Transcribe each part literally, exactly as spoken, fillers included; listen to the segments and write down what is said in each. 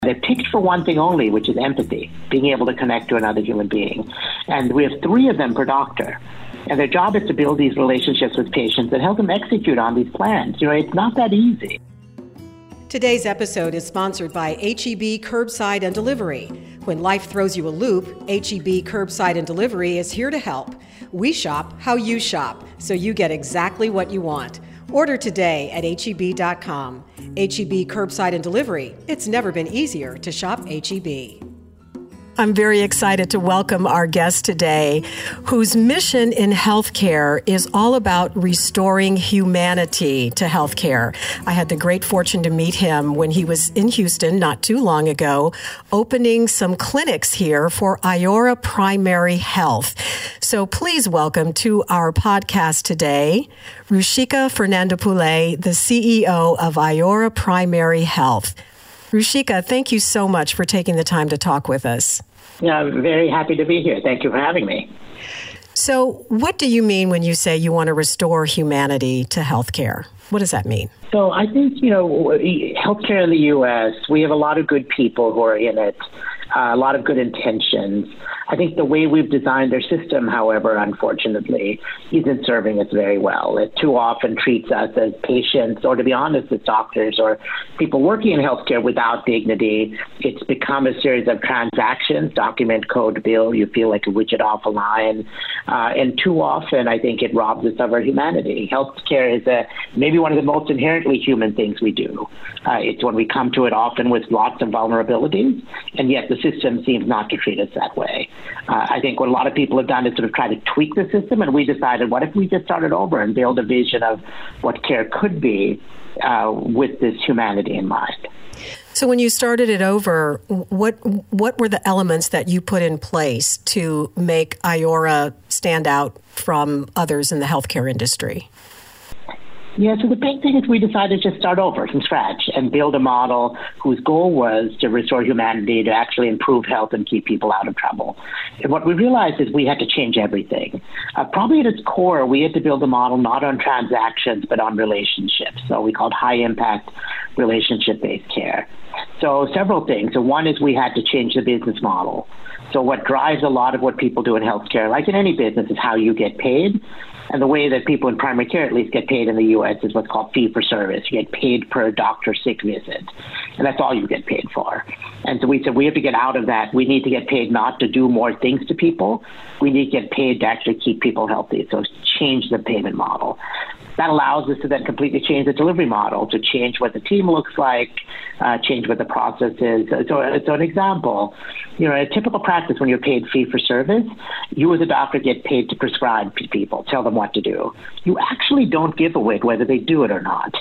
They're picked for one thing only, which is empathy, being able to connect to another human being. And we have three of them per doctor. And their job is to build these relationships with patients and help them execute on these plans. You know, it's not that easy. Today's episode is sponsored by H E B Curbside and Delivery. When life throws you a loop, H E B Curbside and Delivery is here to help. We shop how you shop, so you get exactly what you want. Order today at H E B dot com. H E B Curbside and Delivery. It's never been easier to shop H E B. I'm very excited to welcome our guest today, whose mission in healthcare is all about restoring humanity to healthcare. I had the great fortune to meet him when he was in Houston not too long ago, opening some clinics here for Iora Primary Health. So please welcome to our podcast today, Ruchika Fernandopulle, the C E O of Iora Primary Health. Ruchika, thank you so much for taking the time to talk with us. Yeah, I'm very happy to be here. Thank you for having me. So what do you mean when you say you want to restore humanity to healthcare? What does that mean? So I think, you know, healthcare in the U S, we have a lot of good people who are in it, uh, a lot of good intentions. I think the way we've designed their system, however, unfortunately, isn't serving us very well. It too often treats us as patients, or to be honest, as doctors or people working in healthcare without dignity. It's become a series of transactions, document, code, bill. You feel like a widget off a line. Uh, and too often, I think it robs us of our humanity. Healthcare is a, maybe one of the most inherently human things we do. Uh, it's when we come to it often with lots of vulnerabilities, and yet the system seems not to treat us that way. Uh, I think what a lot of people have done is sort of try to tweak the system, and we decided, what if we just started over and build a vision of what care could be uh, with this humanity in mind? So when you started it over, what what were the elements that you put in place to make Iora stand out from others in the healthcare industry? Yeah, so the big thing is we decided to start over from scratch and build a model whose goal was to restore humanity, to actually improve health and keep people out of trouble. And what we realized is we had to change everything. Uh, probably at its core, we had to build a model not on transactions, but on relationships. So we called high-impact relationship-based care. So several things. So one is we had to change the business model. So what drives a lot of what people do in healthcare, like in any business, is how you get paid. And the way that people in primary care at least get paid in the U S is what's called fee for service. You get paid per doctor sick visit, and that's all you get paid for. And so we said we have to get out of that. We need to get paid not to do more things to people. We need to get paid to actually keep people healthy. So change the payment model. That allows us to then completely change the delivery model, to change what the team looks like, uh, change what the process is. So, so an example, you know, a typical practice when you're paid fee for service, you as a doctor get paid to prescribe to people, tell them what to do. You actually don't give a whit whether they do it or not.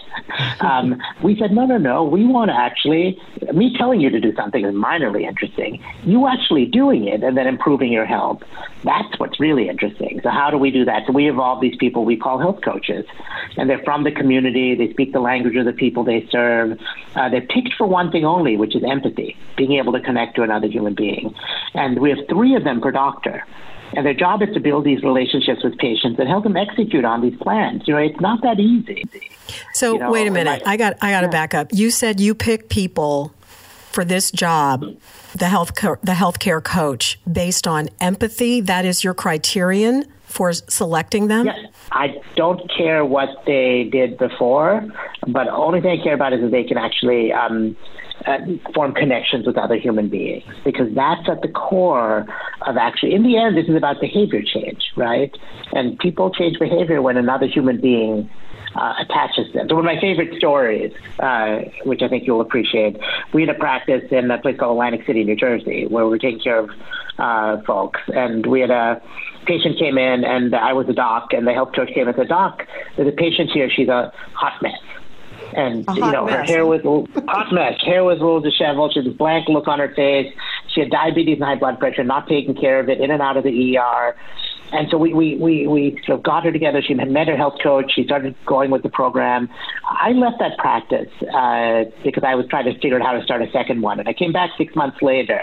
Um, we said, no, no, no, we want to actually, me telling you to do something is minorly interesting. You actually doing it and then improving your health, that's what's really interesting. So how do we do that? So we evolve these people we call health coaches. And they're from the community. They speak the language of the people they serve. Uh, they're picked for one thing only, which is empathy, being able to connect to another human being. And we have three of them per doctor. And their job is to build these relationships with patients and help them execute on these plans. You know, it's not that easy. So you know, wait a minute. I, I got I got to yeah. back up. You said you pick people for this job, the health co- the healthcare coach, based on empathy. That is your criterion for selecting them? Yes. I don't care what they did before, but the only thing I care about is that they can actually um, uh, form connections with other human beings, because that's at the core of actually, in the end, this is about behavior change, right? And people change behavior when another human being Uh, attaches them. So one of my favorite stories, uh, which I think you'll appreciate, we had a practice in a place called Atlantic City, New Jersey, where we were taking care of uh, folks. And we had a patient came in, and I was a doc, and the health coach came and said, "Doc, there's a patient here. She's a hot mess." And, a you know, mess. her hair was a hot mess. Hair was a little disheveled. She had this blank look on her face. She had diabetes and high blood pressure, not taking care of it, in and out of the E R. And so we, we, we, we sort of got her together. She met her health coach. She started going with the program. I left that practice uh, because I was trying to figure out how to start a second one. And I came back six months later,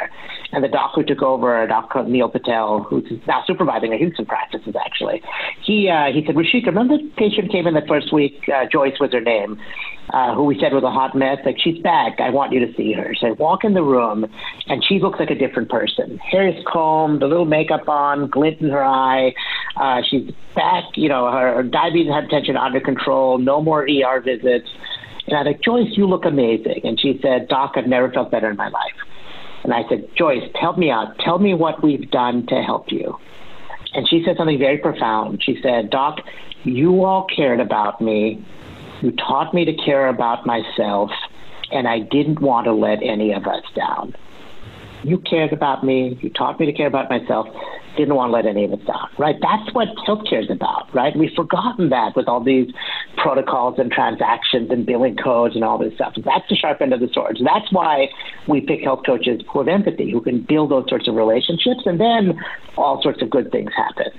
And the doc who took over, Doctor Neil Patel, who's now supervising a Houston practices, actually, he uh, he said, Ruchika, remember the patient came in the first week, uh, Joyce was her name, uh, who we said was a hot mess? Like, she's back. I want you to see her. So I walk in the room, and she looks like a different person. Hair is combed, a little makeup on, glint in her eye. Uh, she's back, you know, her, her diabetes and hypertension under control, no more E R visits. And I was like, Joyce, you look amazing. And she said, Doc, I've never felt better in my life. And I said, Joyce, help me out. Tell me what we've done to help you. And she said something very profound. She said, Doc, you all cared about me. You taught me to care about myself, and I didn't want to let any of us down. You cared about me. You taught me to care about myself. Didn't want to let any of us down, right? That's what healthcare is about, right? We've forgotten that with all these protocols and transactions and billing codes and all this stuff. That's the sharp end of the sword. So that's why we pick health coaches who have empathy, who can build those sorts of relationships, and then all sorts of good things happen.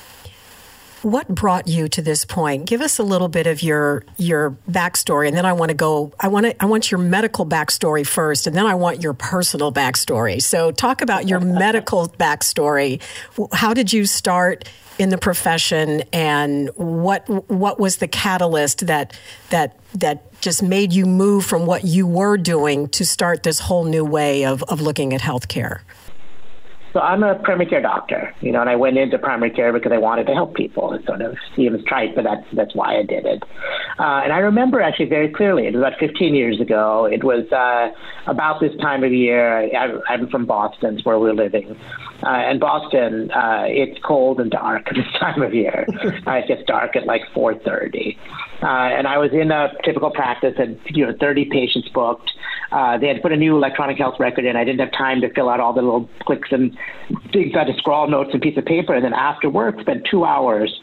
What brought you to this point? Give us a little bit of your your backstory, and then I want to go. I want to. I want your medical backstory first, and then I want your personal backstory. So, talk about your medical backstory. How did you start in the profession, and what what was the catalyst that that that just made you move from what you were doing to start this whole new way of of looking at healthcare? So I'm a primary care doctor, you know, and I went into primary care because I wanted to help people. It sort of seems trite, but that's that's why I did it. Uh, and I remember actually very clearly, it was about fifteen years ago. It was uh, about this time of year. I, I'm from Boston, it's where we're living. Uh, in Boston, uh, it's cold and dark this time of year. uh, it gets dark at like four thirty. Uh, and I was in a typical practice, and you know, thirty patients booked. Uh, they had put a new electronic health record in. I didn't have time to fill out all the little clicks and things. I had to scrawl notes and piece of paper, and then after work, spent two hours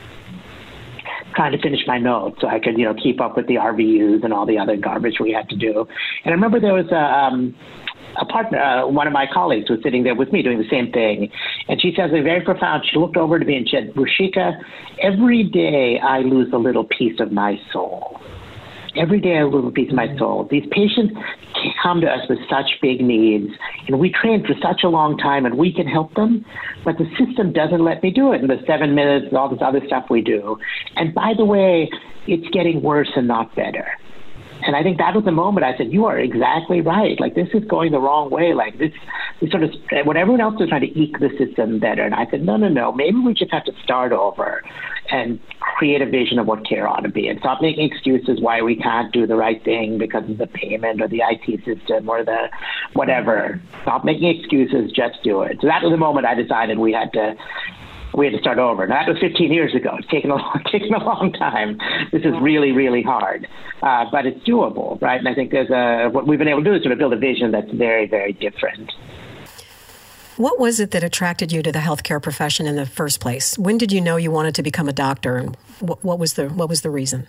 trying to finish my notes so I could, you know, keep up with the R V Us and all the other garbage we had to do. And I remember there was a um, a partner, uh, one of my colleagues was sitting there with me doing the same thing. And she says something very profound. She looked over to me and said, Ruchika, every day I lose a little piece of my soul. Every day I lose a piece of my soul. These patients come to us with such big needs, and we train for such a long time, and we can help them, but the system doesn't let me do it in the seven minutes and all this other stuff we do. And by the way, it's getting worse and not better. And I think that was the moment I said, you are exactly right. Like, this is going the wrong way. Like, this, this sort of, when everyone else was trying to eke the system better. And I said, no, no, no, maybe we just have to start over and create a vision of what care ought to be and stop making excuses why we can't do the right thing because of the payment or the I T system or the whatever. Stop making excuses, just do it. So that was the moment I decided we had to We had to start over. Now, that was fifteen years ago. It's taken a long, taken a long time. This is really, really hard, uh, but it's doable, right? And I think there's a, what we've been able to do is sort of build a vision that's very, very different. What was it that attracted you to the healthcare profession in the first place? When did you know you wanted to become a doctor, and what, what was the what was the reason?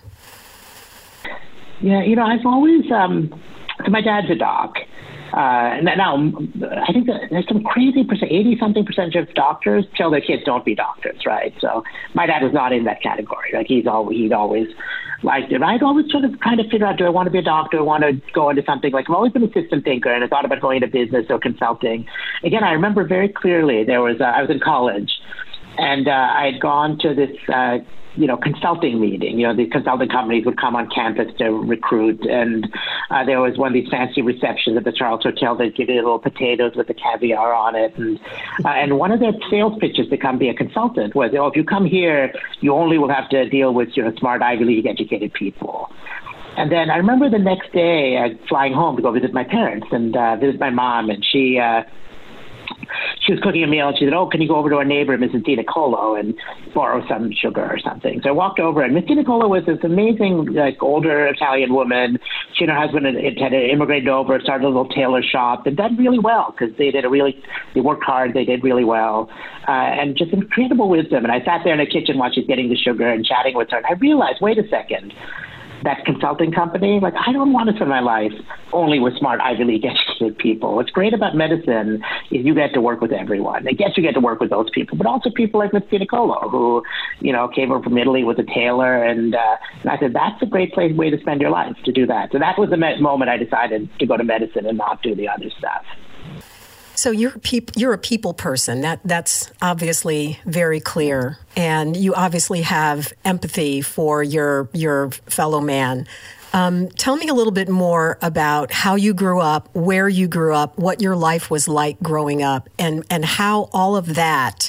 Yeah, you know, I've always. Um, so my dad's a doc. Uh, now, I think that there's some crazy percent, eighty-something percent of doctors tell their kids don't be doctors, right? So my dad was not in that category. Like, he's always, he'd always liked it. I'd always sort of trying to figure out, do I want to be a doctor? Do I want to go into something? Like, I've always been a system thinker, and I thought about going into business or consulting. Again, I remember very clearly there was, uh, I was in college, and uh, I had gone to this uh you know, consulting meeting. You know, the consulting companies would come on campus to recruit, and uh, there was one of these fancy receptions at the Charles Hotel. They'd give you little potatoes with the caviar on it, and uh, and one of their sales pitches to come be a consultant was, oh, if you come here, you only will have to deal with, you know, smart Ivy League educated people. And then I remember the next day uh, flying home to go visit my parents and uh, visit my mom, and she. Uh, She was cooking a meal, and she said, oh, can you go over to our neighbor, Missus DiNicolo, and borrow some sugar or something? So I walked over, and Miss DiNicolo was this amazing, like, older Italian woman. She and her husband had, had immigrated over, started a little tailor shop, and done really well because they did a really, they worked hard, they did really well, uh, and just incredible wisdom. And I sat there in the kitchen while she's getting the sugar and chatting with her, and I realized, wait a second, that consulting company, like, I don't want to spend my life only with smart Ivy League educated people. What's great about medicine is you get to work with everyone. I guess you get to work with those people, but also people like Miss DiNicolo, who, you know, came over from Italy with a tailor. And, uh, and I said, that's a great place, way to spend your life, to do that. So that was the moment I decided to go to medicine and not do the other stuff. So you're a peop- you're a people person. That that's obviously very clear, and you obviously have empathy for your your fellow man. Um, tell me a little bit more about how you grew up, where you grew up, what your life was like growing up, and and how all of that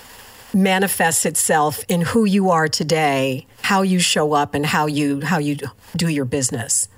manifests itself in who you are today, how you show up, and how you how you do your business.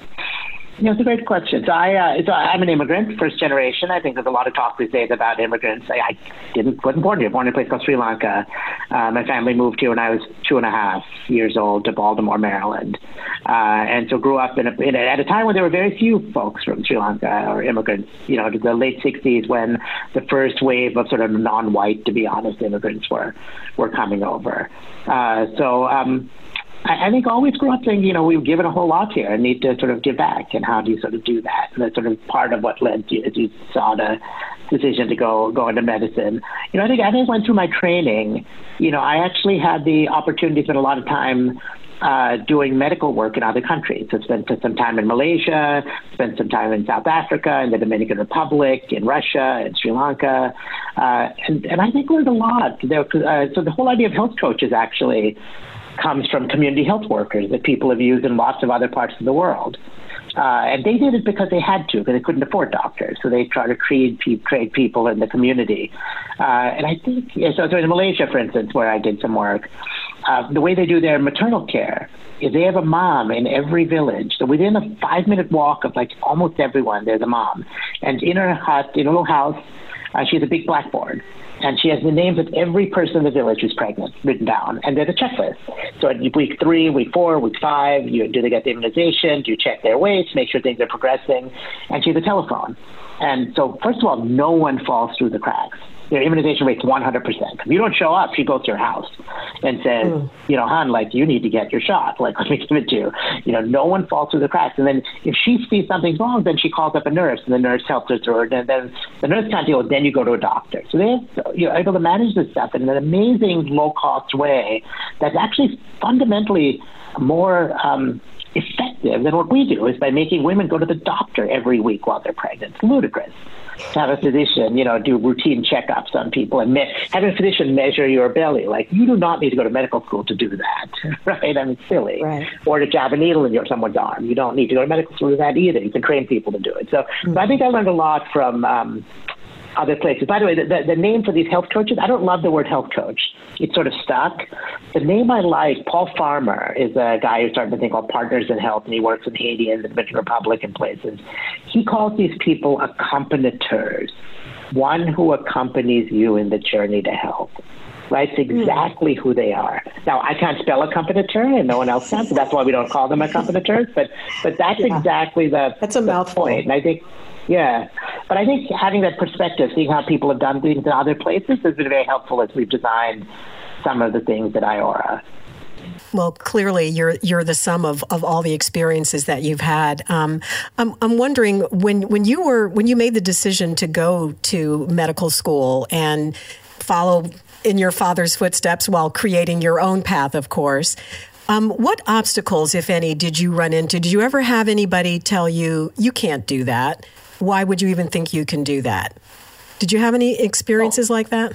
You know, it's a great question. So I, uh, so I'm an immigrant, first generation. I think there's a lot of talk these days about immigrants. I, I didn't wasn't born here. Born in a place called Sri Lanka. Uh, my family moved here when I was two and a half years old to Baltimore, Maryland, uh, and so grew up in, a, in a, at a time when there were very few folks from Sri Lanka or immigrants. You know, to the late sixties when the first wave of sort of non-white, to be honest, immigrants were were coming over. Uh, so. Um, I think always grew up saying, you know, we've given a whole lot here and need to sort of give back. And how do you sort of do that? And that's sort of part of what led to, as you saw, the decision to go go into medicine. You know, I think I think I went through my training. You know, I actually had the opportunity to spend a lot of time uh, doing medical work in other countries. So spent some time in Malaysia, spent some time in South Africa, in the Dominican Republic, in Russia, in Sri Lanka. Uh, and, and I think learned a lot. There, uh, so the whole idea of health coaches actually comes from community health workers that people have used in lots of other parts of the world. Uh, and they did it because they had to, because they couldn't afford doctors. So they try to trade, pe- trade people in the community. Uh, and I think, so, so in Malaysia, for instance, where I did some work, uh, the way they do their maternal care is they have a mom in every village. So within a five-minute walk of like almost everyone, there's a mom. And in her hut, in a little house, uh, she has a big blackboard. And she has the names of every person in the village who's pregnant written down. And there's a checklist. So at week three, week four, week five, you, do they get the immunization? Do you check their weights, make sure things are progressing? And she has a telephone. And so, first of all, no one falls through the cracks. Their immunization rate's one hundred percent. If you don't show up, she goes to your house and says, mm. you know, hon, like, you need to get your shot. Like, let me give it to you. You know, no one falls through the cracks. And then if she sees something's wrong, then she calls up a nurse, and the nurse helps her through it. And then the nurse can't deal with it, then you go to a doctor. So they're you know, able to manage this stuff in an amazing low-cost way that's actually fundamentally more um, effective than what we do, is by making women go to the doctor every week while they're pregnant. It's ludicrous to have a physician, you know, do routine checkups on people and me- have a physician measure your belly. Like, you do not need to go to medical school to do that, right? I mean, it's silly. Right. Or to jab a needle in your someone's arm. You don't need to go to medical school to do that either. You can train people to do it. So, mm-hmm. so I think I learned a lot from um, other places. By the way, the, the, the name for these health coaches, I don't love the word health coach. It's sort of stuck. The name I like, Paul Farmer, is a guy who started a thing called Partners in Health, and he works in Haiti and the Dominican Republic and places. He calls these people accompagnateurs, one who accompanies you in the journey to health. Right? It's exactly mm. who they are. Now, I can't spell accompagnateur, and no one else can, so that's why we don't call them accompagnateurs, but but that's yeah. exactly the, that's a the mouthful. point. And I think, yeah, but I think having that perspective, seeing how people have done things in other places, has been very helpful as we've designed some of the things at Iora. Well, clearly, you're you're the sum of, of all the experiences that you've had. Um, I'm I'm wondering, when when you were when you made the decision to go to medical school and follow in your father's footsteps while creating your own path, of course. Um, what obstacles, if any, did you run into? Did you ever have anybody tell you, you can't do that? Why would you even think you can do that? Did you have any experiences oh. like that?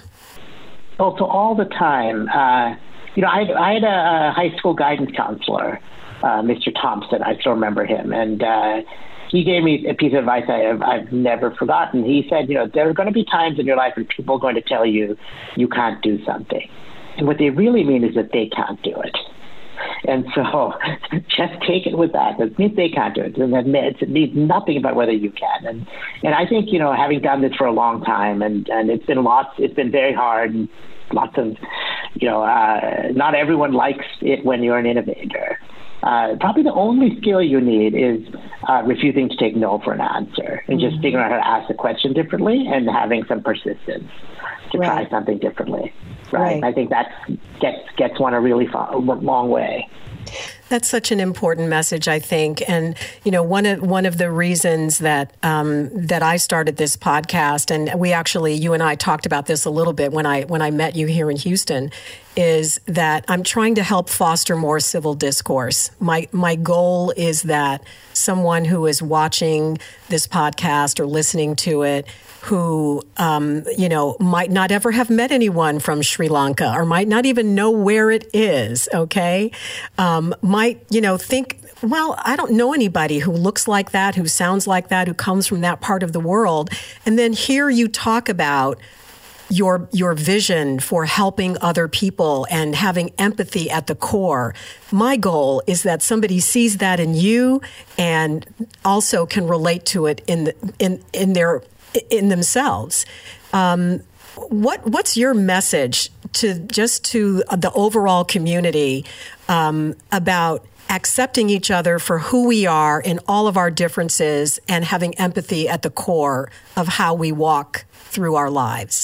Oh, so all the time. Uh, you know, I, I had a, a high school guidance counselor, uh, Mister Thompson. I still remember him. And uh, he gave me a piece of advice I have, I've never forgotten. He said, you know, there are going to be times in your life when people are going to tell you you can't do something. And what they really mean is that they can't do it. And so just take it with that. It means they can't do it. And it means nothing about whether you can. And and I think, you know, having done this for a long time, and, and it's been lots, it's been very hard, and lots of, you know, uh, not everyone likes it when you're an innovator. Uh, probably the only skill you need is uh, refusing to take no for an answer, and just mm-hmm. figuring out how to ask the question differently and having some persistence to right. try something differently. Right. right. I think that gets gets one a really far, long way. That's such an important message, I think. And, you know, one of one of the reasons that um, that I started this podcast, and we actually, you and I talked about this a little bit when I when I met you here in Houston, is that I'm trying to help foster more civil discourse. My my goal is that someone who is watching this podcast or listening to it who, um, you know, might not ever have met anyone from Sri Lanka or might not even know where it is, okay, um, might, you know, think, well, I don't know anybody who looks like that, who sounds like that, who comes from that part of the world. And then hear you talk about your your vision for helping other people and having empathy at the core. My goal is that somebody sees that in you and also can relate to it in the, in in their in themselves. Um, what what's your message to just to the overall community um, about accepting each other for who we are in all of our differences and having empathy at the core of how we walk through our lives?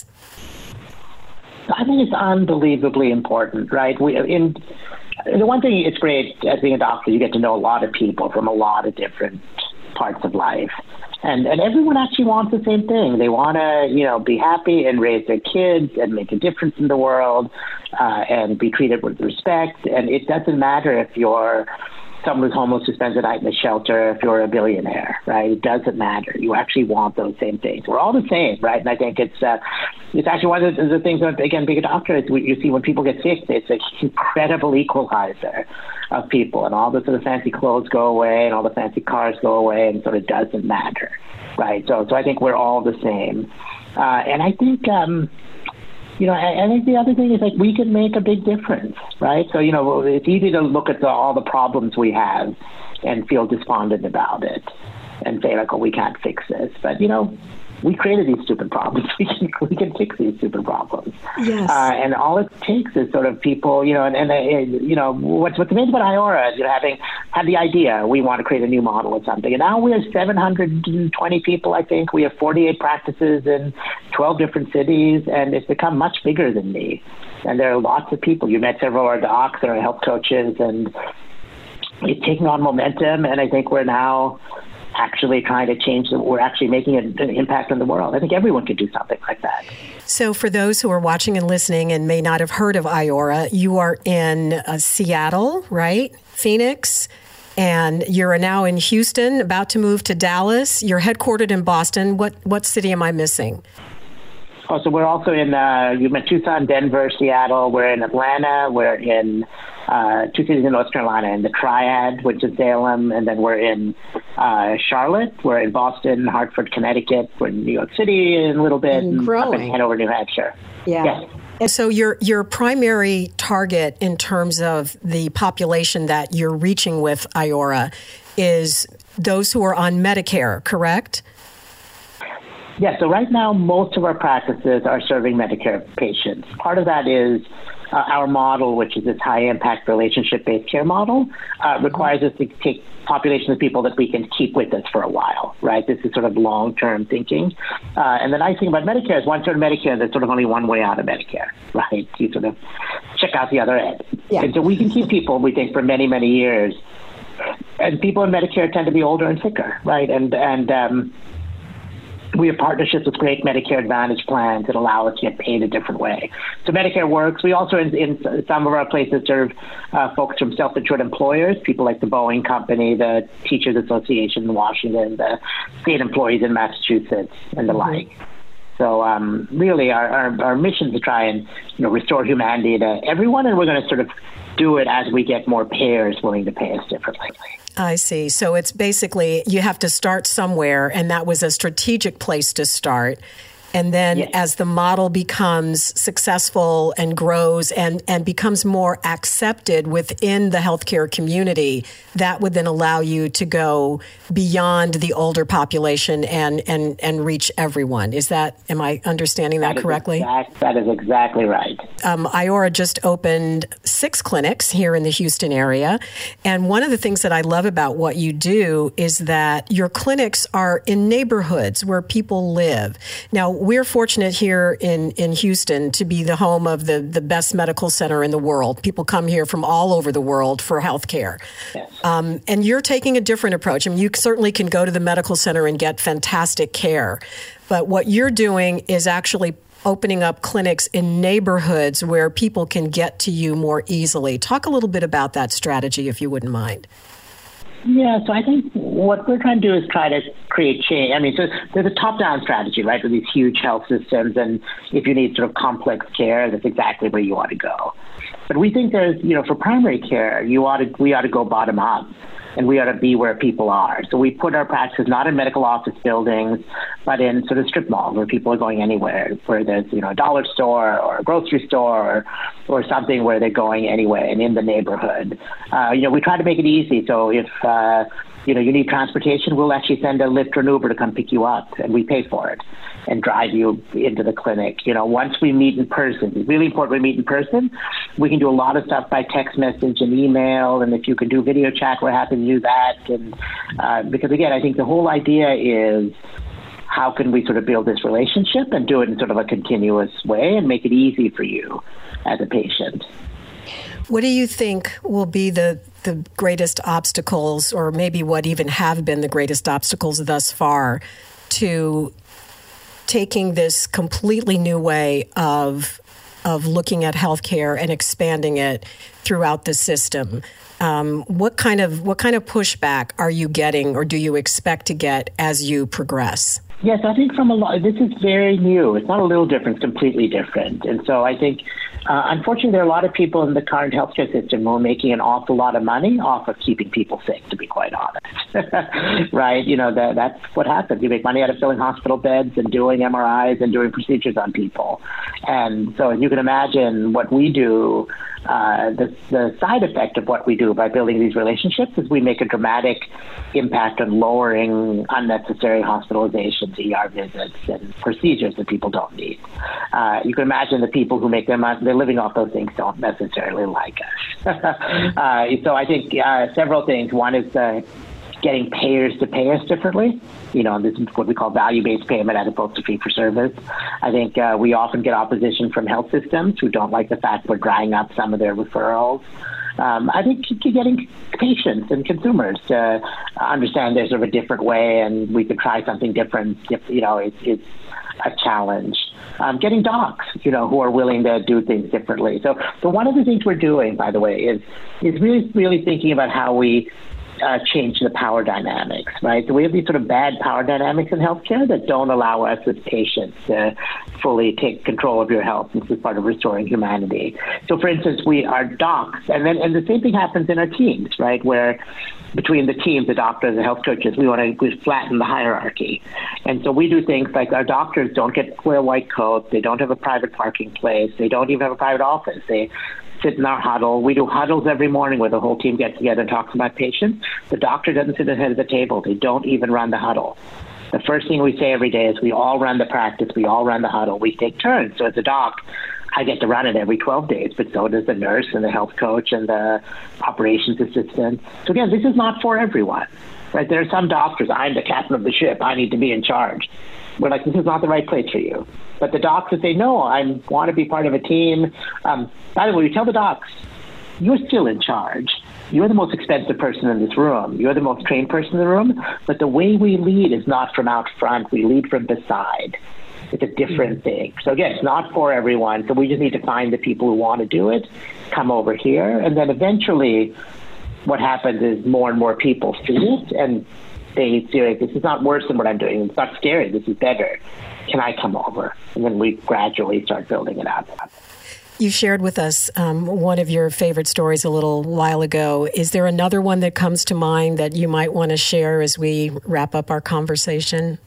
I think it's unbelievably important, right? We in the one thing, it's great as being a doctor, you get to know a lot of people from a lot of different parts of life. And and everyone actually wants the same thing. They want to, you know, be happy and raise their kids and make a difference in the world uh, and be treated with respect. And it doesn't matter if you're someone who's homeless who spends the night in a shelter, if you're a billionaire, right? It doesn't matter. You actually want those same things. We're all the same, right? And I think it's uh, it's actually one of the, the things that, again, being a doctor, is you see when people get sick, it's an incredible equalizer of people, and all the sort of fancy clothes go away and all the fancy cars go away, and sort of doesn't matter, right? So, so I think we're all the same. Uh, and I think... Um, You know, I, I think the other thing is, like, we can make a big difference, right? So, you know, it's easy to look at the, all the problems we have and feel despondent about it and say, like, oh, we can't fix this. But, you know, we created these stupid problems. We can we can fix these stupid problems. Yes. Uh, and all it takes is sort of people, you know, and, and uh, you know, what's, what's amazing about Iora is, you know, having had the idea, we want to create a new model of something. And now we have seven hundred twenty people, I think. We have forty-eight practices in twelve different cities, and it's become much bigger than me. And there are lots of people. You met several of our docs and our health coaches, and it's taking on momentum. And I think we're now actually trying to change, the, we're actually making an, an impact on the world. I think everyone could do something like that. So for those who are watching and listening and may not have heard of Iora, you are in uh, Seattle, right? Phoenix, and you're now in Houston, about to move to Dallas. You're headquartered in Boston. What what city am I missing? Oh, so we're also in, uh, you met Tucson, Denver, Seattle. We're in Atlanta. We're in uh, two cities in North Carolina, in the Triad, which is Salem. And then we're in uh, Charlotte. We're in Boston, Hartford, Connecticut. We're in New York City in a little bit. And growing. Up in Hanover, New Hampshire. Yeah. Yes. And so your your primary target in terms of the population that you're reaching with Iora is those who are on Medicare, correct? Yeah, so right now, most of our practices are serving Medicare patients. Part of that is uh, our model, which is this high-impact relationship-based care model, uh, requires us to take populations of people that we can keep with us for a while, right? This is sort of long-term thinking. Uh, and the nice thing about Medicare is once you're in Medicare, there's sort of only one way out of Medicare, right? You sort of check out the other end. Yeah. And so we can keep people, we think, for many, many years. And people in Medicare tend to be older and sicker, right? And, and, um, we have partnerships with great Medicare Advantage plans that allow us to get paid a different way. So Medicare works. We also, in, in some of our places, serve uh, folks from self-insured employers, people like the Boeing Company, the Teachers Association in Washington, the state employees in Massachusetts, and the mm-hmm. like. So um, really, our, our, our mission is to try and you know restore humanity to everyone, and we're going to sort of do it as we get more payers willing to pay us differently. I see. So it's basically you have to start somewhere, and that was a strategic place to start. And then yes. as the model becomes successful and grows and, and becomes more accepted within the healthcare community, that would then allow you to go beyond the older population and, and, and reach everyone. Is that, am I understanding that, that correctly? Exact, that is exactly right. Um, Iora just opened six clinics here in the Houston area. And one of the things that I love about what you do is that your clinics are in neighborhoods where people live. Now, we're fortunate here in, in Houston to be the home of the, the best medical center in the world. People come here from all over the world for health care. Yes. Um, and you're taking a different approach. I mean, you certainly can go to the medical center and get fantastic care. But what you're doing is actually opening up clinics in neighborhoods where people can get to you more easily. Talk a little bit about that strategy, if you wouldn't mind. Yeah, so I think what we're trying to do is try to create change. I mean, so there's a top-down strategy, right, with these huge health systems, and if you need sort of complex care, that's exactly where you ought to go. But we think there's, you know, for primary care, you ought to, we ought to go bottom up, and we ought to be where people are. So we put our practices not in medical office buildings, but in sort of strip malls where people are going anywhere, where there's, you know, a dollar store or a grocery store or, or something where they're going anyway and in the neighborhood. Uh, you know, we try to make it easy. So if, uh, you know, you need transportation, we'll actually send a Lyft or an Uber to come pick you up, and we pay for it and drive you into the clinic. You know, once we meet in person, it's really important we meet in person. We can do a lot of stuff by text message and email, and if you can do video chat, we're happy to do that. And uh, because, again, I think the whole idea is how can we sort of build this relationship and do it in sort of a continuous way and make it easy for you as a patient. What do you think will be the, the greatest obstacles, or maybe what even have been the greatest obstacles thus far, to taking this completely new way of of looking at healthcare and expanding it throughout the system? Um, what kind of what kind of pushback are you getting, or do you expect to get as you progress? Yes, I think from a lot, this is very new. It's not a little different, it's completely different. And so I think, uh, unfortunately, there are a lot of people in the current healthcare system who are making an awful lot of money off of keeping people sick, to be quite honest. Right? You know, that, that's what happens. You make money out of filling hospital beds and doing M R Is and doing procedures on people. And so you can imagine what we do, uh, the, the side effect of what we do by building these relationships is we make a dramatic impact on lowering unnecessary hospitalizations, E R visits, and procedures that people don't need. Uh, you can imagine the people who make them, they're living off those things don't necessarily like us. uh, so I think uh, several things. One is uh, getting payers to pay us differently. You know, this is what we call value-based payment as opposed to fee-for-service. I think uh, we often get opposition from health systems who don't like the fact we're drying up some of their referrals. Um, I think you're getting patients and consumers to understand there's sort of a different way and we could try something different. If, you know, it's, it's a challenge. Um, getting docs, you know, who are willing to do things differently. So, so one of the things we're doing, by the way, is is really, really thinking about how we Uh, change the power dynamics, right? So we have these sort of bad power dynamics in healthcare that don't allow us as patients to fully take control of your health. This is part of restoring humanity. So, for instance, we are docs, and then and the same thing happens in our teams, right? Where between the teams, the doctors, the health coaches, we want to we flatten the hierarchy. And so we do things like our doctors don't get to wear white coats, they don't have a private parking place, they don't even have a private office. They sit in our huddle. We do huddles every morning where the whole team gets together and talks about patients. The doctor doesn't sit at the head of the table. They don't even run the huddle. The first thing we say every day is we all run the practice. We all run the huddle. We take turns. So as a doc, I get to run it every twelve days, but so does the nurse and the health coach and the operations assistant. So again, this is not for everyone, right? There are some doctors, I'm the captain of the ship. I need to be in charge. We're like, this is not the right place for you. But the docs would say, no, I want to be part of a team. Um, by the way, we tell the docs, you're still in charge. You're the most expensive person in this room. You're the most trained person in the room. But the way we lead is not from out front. We lead from beside. It's a different thing. So again, it's not for everyone. So we just need to find the people who want to do it, come over here. And then eventually what happens is more and more people see it and they say, this is not worse than what I'm doing. It's not scary. This is better. Can I come over? And then we gradually start building it up. You shared with us um, one of your favorite stories a little while ago. Is there another one that comes to mind that you might want to share as we wrap up our conversation?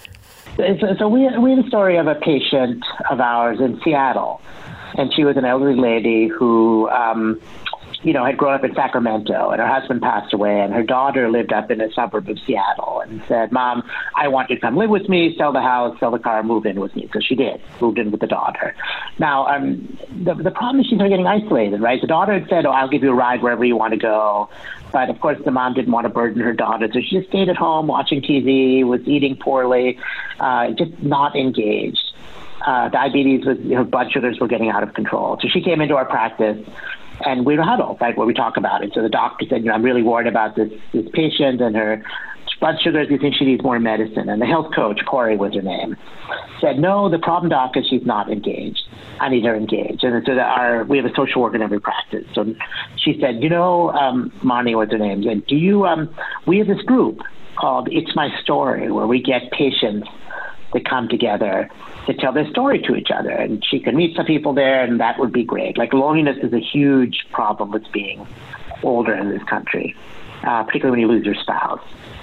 So, so we, we had a story of a patient of ours in Seattle, and she was an elderly lady who um, you know, had grown up in Sacramento, and her husband passed away, and her daughter lived up in a suburb of Seattle, and said, Mom, I want you to come live with me, sell the house, sell the car, move in with me. So she did, moved in with the daughter. Now, um, the, the problem is she started getting isolated, right? The daughter had said, oh, I'll give you a ride wherever you want to go. But, of course, the mom didn't want to burden her daughter, so she just stayed at home watching T V, was eating poorly, uh, just not engaged. Uh, diabetes was, you know, blood sugars were getting out of control. So she came into our practice, and we were huddled, right, where we talk about it. So the doctor said, you know, I'm really worried about this this patient and her blood sugars. We think she needs more medicine. And the health coach, Corey was her name, said, no, the problem, doc, is she's not engaged. I need her engaged. And so our, we have a social worker in every practice. So she said, you know, um, Mani was her name, said, do you, um, we have this group called It's My Story, where we get patients to come together to tell their story to each other. And she can meet some people there, and that would be great. Like, loneliness is a huge problem with being older in this country, uh, particularly when you lose your spouse.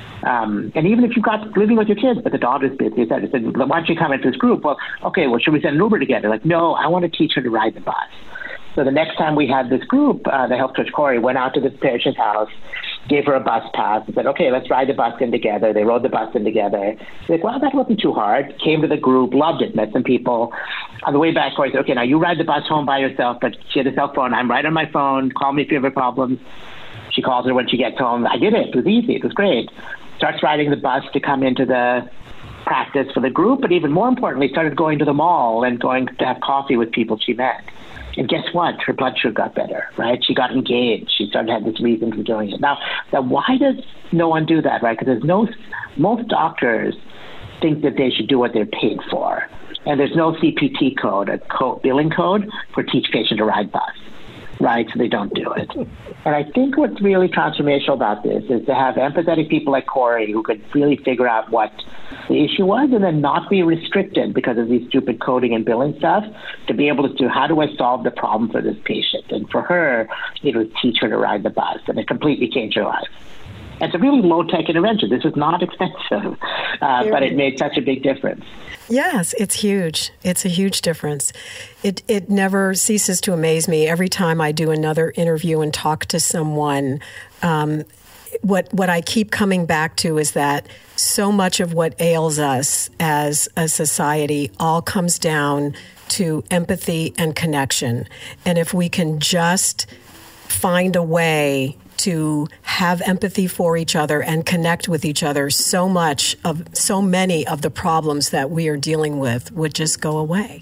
Um, and even if you've got living with your kids, but the daughter's busy, I said, why don't you come into this group? Well, okay, well, should we send an Uber together? Like, no, I want to teach her to ride the bus. So the next time we had this group, uh, the health coach Corey went out to this patient's house, gave her a bus pass, and said, okay, let's ride the bus in together. They rode the bus in together. She's like, well, that wasn't too hard. Came to the group, loved it, met some people. On the way back, Corey said, okay, now you ride the bus home by yourself, but she had a cell phone. I'm right on my phone. Call me if you have problems. She calls her when she gets home. I did it. It was easy. It was great. Starts riding the bus to come into the practice for the group, but even more importantly, started going to the mall and going to have coffee with people she met. And guess what? Her blood sugar got better, right? She got engaged. She started to have this reason for doing it. Now, now why does no one do that, right? Because there's no, most doctors think that they should do what they're paid for. And there's no C P T code, a code, billing code for teach patient to ride bus, right? So they don't do it. And I think what's really transformational about this is to have empathetic people like Corey who could really figure out what the issue was and then not be restricted because of these stupid coding and billing stuff, to be able to do, how do I solve the problem for this patient? And for her, it was teach her to ride the bus, and it completely changed her life. It's a really low-tech intervention. This was not expensive, uh, but it made such a big difference. Yes, it's huge. It's a huge difference. It it never ceases to amaze me every time I do another interview and talk to someone. Um, what what I keep coming back to is that so much of what ails us as a society all comes down to empathy and connection. And if we can just find a way to have empathy for each other and connect with each other, so much of, so many of the problems that we are dealing with would just go away.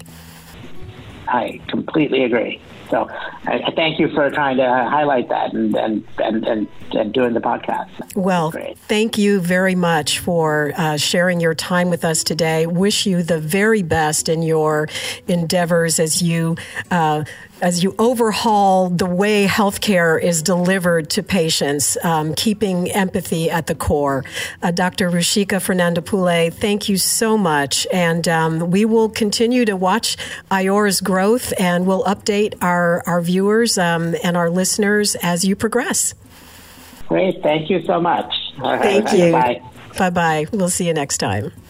I completely agree. So I, I thank you for trying to highlight that and and, and, and, and doing the podcast. Well, thank you very much for uh, sharing your time with us today. Wish you the very best in your endeavors as you uh, as you overhaul the way healthcare is delivered to patients, um, keeping empathy at the core. Uh, Doctor Ruchika Fernandopulle, thank you so much. And um, we will continue to watch Ayora's growth, and we'll update our, our viewers um, and our listeners as you progress. Great. Thank you so much. Thank you. Bye. Bye-bye. We'll see you next time.